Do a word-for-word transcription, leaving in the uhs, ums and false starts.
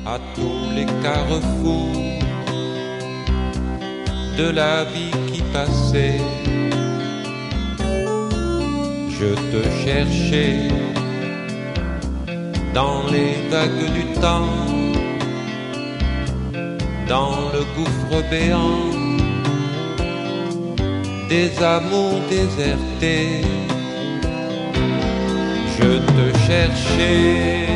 à tous les carrefours de la vie qui passait. Je te cherchais dans les vagues du temps, dans le gouffre béant des amours désertés. Je te cherchais